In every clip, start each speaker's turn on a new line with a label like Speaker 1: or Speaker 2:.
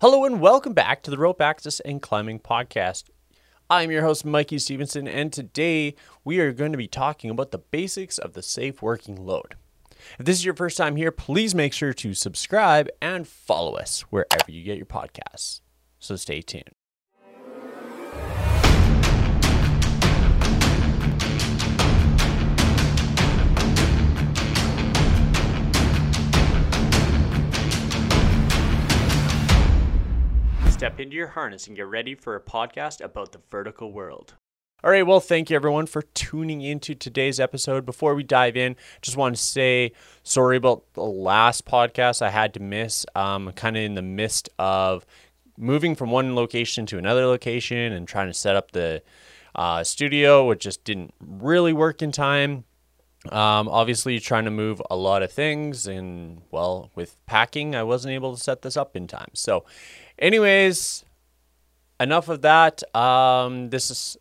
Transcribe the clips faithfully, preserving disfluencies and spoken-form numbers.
Speaker 1: Hello and welcome back to the Rope Access and Climbing Podcast. I'm your host, Mikey Stevenson, and today we are going to be talking about the basics of the safe working load. If this is your first time here, please make sure to subscribe and follow us wherever you get your podcasts. So stay tuned. Step into your harness and get ready for a podcast about the vertical world. All right, well, thank you everyone for tuning into today's episode. Before we dive in, just want to say sorry about the last podcast I had to miss. Um, kind of in the midst of moving from one location to another location and trying to set up the uh, studio, which just didn't really work in time. Um, obviously trying to move a lot of things, and well, with packing, I wasn't able to set this up in time. So anyways, enough of that. Um, this is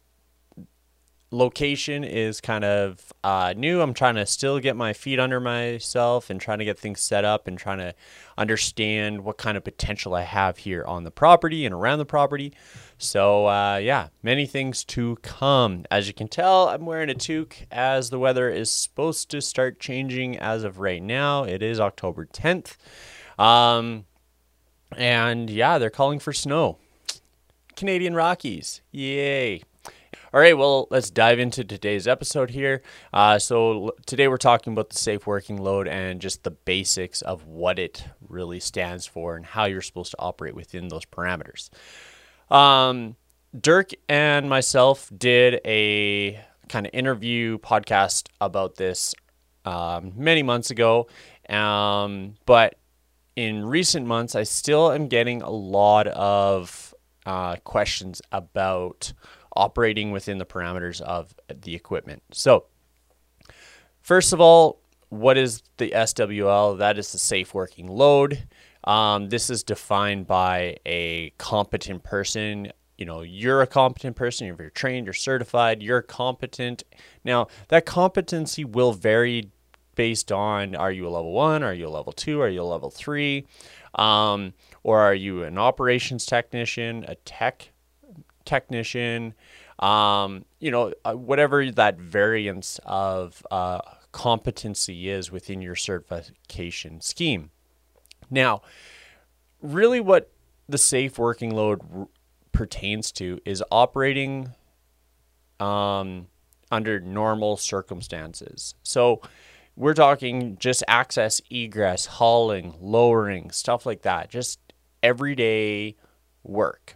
Speaker 1: location is kind of uh, new. I'm trying to still get my feet under myself and trying to get things set up and trying to understand what kind of potential I have here on the property and around the property. So uh, yeah, many things to come. As you can tell, I'm wearing a toque as the weather is supposed to start changing as of right now. It is October tenth. Um, and yeah, they're calling for snow. Canadian Rockies. Yay. All right, well, let's dive into today's episode here. Uh, so l- today we're talking about the safe working load and just the basics of what it really stands for and how you're supposed to operate within those parameters. Um, Dirk and myself did a kind of interview podcast about this um, many months ago, um, but in recent months, I still am getting a lot of uh, questions about operating within the parameters of the equipment. So first of all, what is the S W L? That is the safe working load. Um, this is defined by a competent person. You know, you're a competent person. If you're trained, you're certified, you're competent. Now, that competency will vary based on, are you a level one? Are you a level two? Are you a level three? Um, or are you an operations technician, a tech technician, um, you know, whatever that variance of uh, competency is within your certification scheme. Now, really what the safe working load r- pertains to is operating um, under normal circumstances. So we're talking just access, egress, hauling, lowering, stuff like that, just everyday work.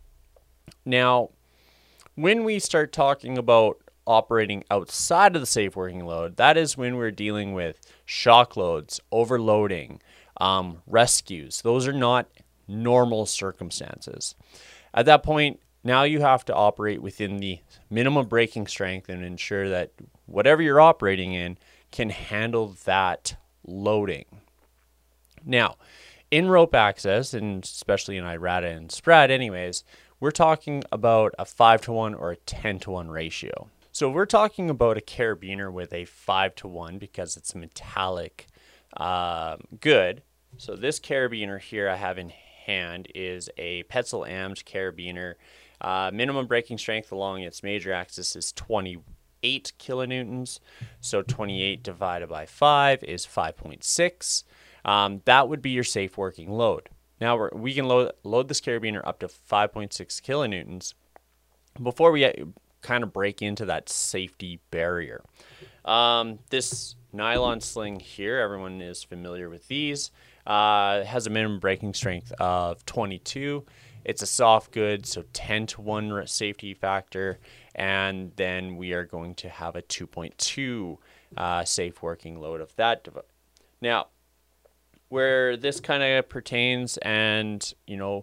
Speaker 1: Now, when we start talking about operating outside of the safe working load, that is when we're dealing with shock loads, overloading, um, rescues. Those are not normal circumstances. At that point, now you have to operate within the minimum braking strength and ensure that whatever you're operating in can handle that loading. Now, in rope access, and especially in I R A D A and spread anyways, we're talking about a five to one or a ten to one ratio. So we're talking about a carabiner with a five to one because it's a metallic um, good. So this carabiner here I have in hand is a Petzl A M S carabiner. Uh, minimum braking strength along its major axis is twenty-eight kilonewtons. So twenty-eight divided by five is five point six. Um, that would be your safe working load. Now we're, we can load, load this carabiner up to five point six kilonewtons before we get, kind of break into that safety barrier. Um, this nylon sling here, everyone is familiar with these, uh, has a minimum braking strength of twenty-two. It's a soft good, so ten to one safety factor, and then we are going to have a two point two uh, safe working load of that device. Now, where this kind of pertains and, you know,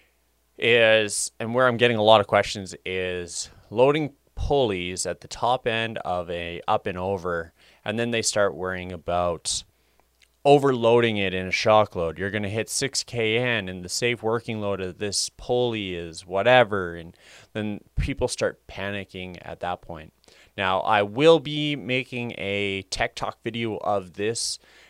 Speaker 1: is, and where I'm getting a lot of questions is loading pulleys at the top end of a up and over, and then they start worrying about overloading it in a shock load. You're going to hit six K N and the safe working load of this pulley is whatever, and then people start panicking at that point. Now, I will be making a tech talk video of this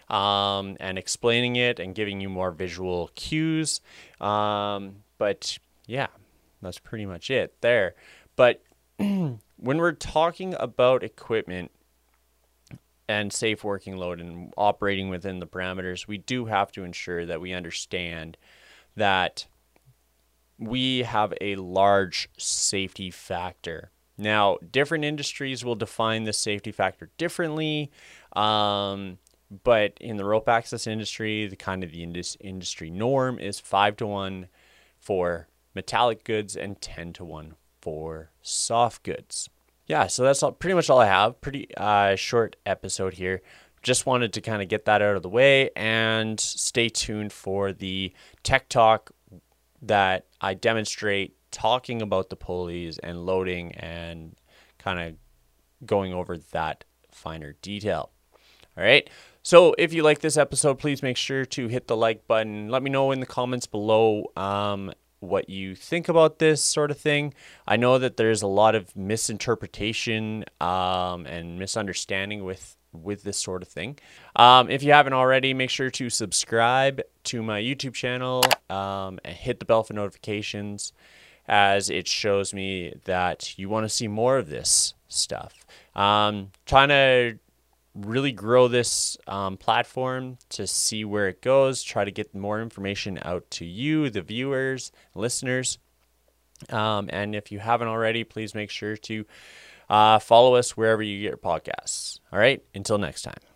Speaker 1: um, and explaining it and giving you more visual cues. Um, but yeah, that's pretty much it there. But when we're talking about equipment and safe working load and operating within the parameters, we do have to ensure that we understand that we have a large safety factor. Now, different industries will define the safety factor differently, um, but in the rope access industry, the kind of the indus- industry norm is five to one for metallic goods and ten to one for soft goods. Yeah, so that's all, pretty much all I have. Pretty uh, short episode here. Just wanted to kind of get that out of the way, and stay tuned for the tech talk that I demonstrate talking about the pulleys and loading and kind of going over that finer detail. All right. So if you like this episode, please make sure to hit the like button. Let me know in the comments below um, what you think about this sort of thing. I know that there's a lot of misinterpretation um, and misunderstanding with with this sort of thing. Um, if you haven't already, make sure to subscribe to my YouTube channel um, and hit the bell for notifications, as it shows me that you want to see more of this stuff. Um, trying to really grow this um, platform to see where it goes, try to get more information out to you, the viewers, listeners. Um, and if you haven't already, please make sure to uh, follow us wherever you get your podcasts. All right, until next time.